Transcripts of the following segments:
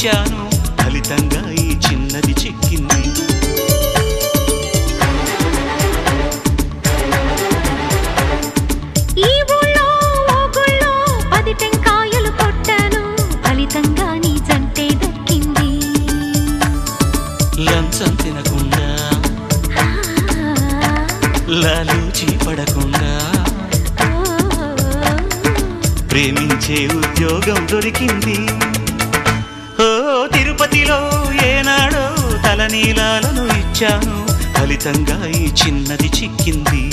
ఇచ్చాను, ఫలితంగా ఈ చిన్నది చిక్కింది. ఈ ఊళ్ళో ఓగుళ్ళో 10 టెంకాయలు కొట్టాను, ఫలితంగా నీ జంటే దక్కింది. లంచం తినకుండా లాలూచి పడకుండా ప్రేమించే ఉద్యోగం దొరికింది. ఓ తిరుపతిలో ఏనాడో తలనీలాలను ఇచ్చాను, ఫలితంగా ఈ చిన్నది చిక్కింది.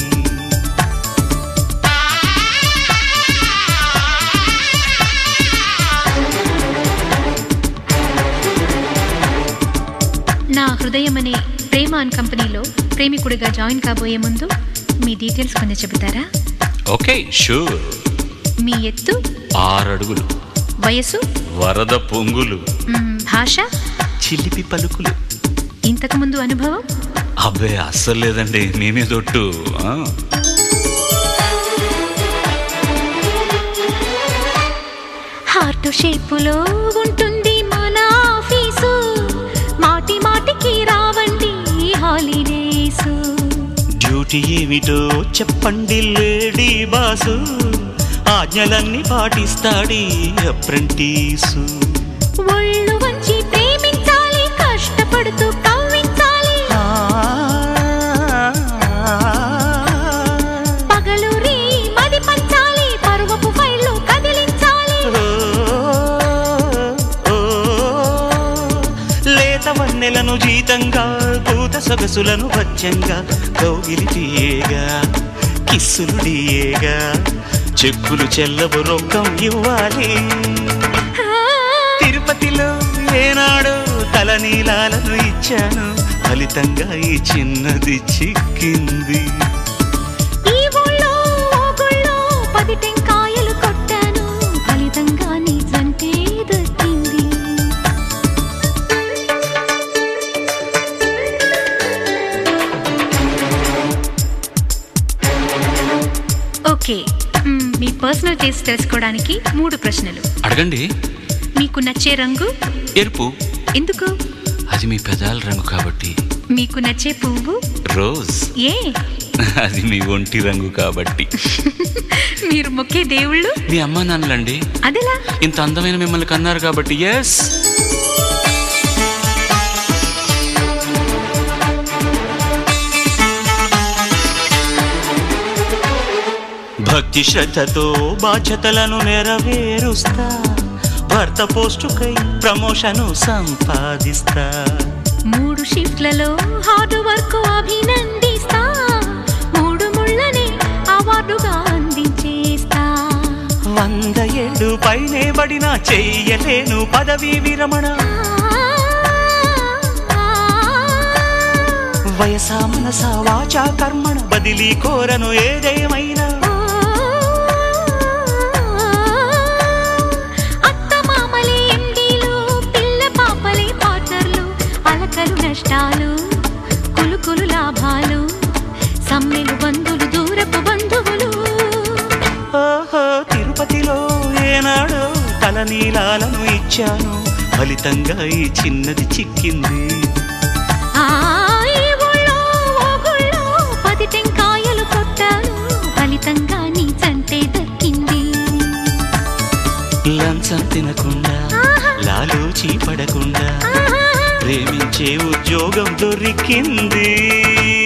నా హృదయమనే ప్రేమ అండ్ కంపెనీలో ప్రేమికుడిగా జాయిన్ కాబోయే ముందు మీ డీటెయిల్స్ కొంచెం చెబుతారా? Okay, sure. మీ ఎత్తు 6 అడుగులు, వయసు వరద పొంగులు, భాష చిలిపి పలుకులు. ఇంతకు ముందు అనుభవం? అబ్బే అస్సలు లేదండి, నేనే దొట్టు. హార్ట్ షేపులో ఉంటుంది మన ఆఫీసు, మాటి మాటికి రావండి హాలిడేసు. డ్యూటీ ఏమిటో చెప్పండి లేడీ బాసు, ఆజ్ఞలన్నీ పాటిస్తాడి అప్రెంటీసు. ఒళ్ళు వంచి ప్రేమించాలి, కష్టపడుతూ కవ్వించాలి, పగలు రీ మది పంచాలి, పరువపు ఫైళ్ళు కదిలించాలి. లేత వన్నెలను జీతంగా, పూత సొగసులను వచ్చంగా, కౌగిలి తీయేగా, కిస్సులు డియేగా, చెక్కులు చెల్లవు రొక్కం ఇవ్వాలి. తిరుపతిలో ఏనాడో తలనీలాలను ఇచ్చాను, ఫలితంగా ఈ చిన్నది చిక్కింది. ఈ ఊళ్ళో ఓగుళ్ళో 10 టెంకాయలు కొట్టాను, ఫలితంగా నీ జంటే దక్కింది. ఓకే, మీ పర్సనల్ టేస్ట్ తెలుసుకోవడానికి 3 ప్రశ్నలు అడగండి. మీకు నచ్చే రంగు? ఎరుపు. ఎందుకు? అది మీ పెదాల రంగు కాబట్టి. మీకు నచ్చే పువ్వు? రోజ్. ఏ? అది మీ ఒంటి రంగు కాబట్టి. మీరు మొక్కే దేవుళ్ళు? మీ అమ్మా నాన్నలండి. అదెలా? ఇంత అందమైన మిమ్మల్ని కన్నారు కాబట్టి. ఎస్. భక్తి శ్రద్ధతో బాధ్యతలను నెరవేరుస్తా, భర్త పోస్టుకై ప్రమోషను సంపాదిస్తా. 3 షిఫ్ట్లలో హార్డ్ వర్క్ అభినందిస్తా, 3 ముళ్ళనే అవార్డుగా అందించేస్తా. 100 ఏళ్ళు పైనే పడినా చెయ్యలేను పదవీ విరమణ. వయసా మనసా వాచా కర్మణ బదిలీ కోరను ఏదేమైనా. నష్టాలు కులుకులు లాభాలు, సమ్మెలు బంధులు దూరపు బంధువులు. ఓహో తిరుపతిలో ఏనాడో తలనీలాలను ఇచ్చాను, ఫలితంగా ఈ చిన్నది చిక్కింది. ఈ ఊళ్ళో ఓగుళ్ళో 10 టెంకాయలు కొట్టాను, ఫలితంగా నీ జంటే దక్కింది. లంచం తినకుండా లాలూచి పడకుండా ప్రేమించే ఉద్యోగం దొరికింది.